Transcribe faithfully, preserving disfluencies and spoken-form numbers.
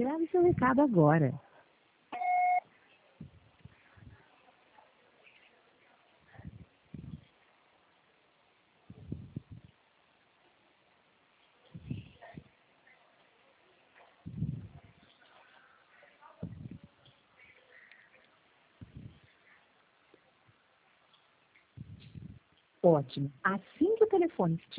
Grave seu recado agora. Ótimo. Assim que o telefone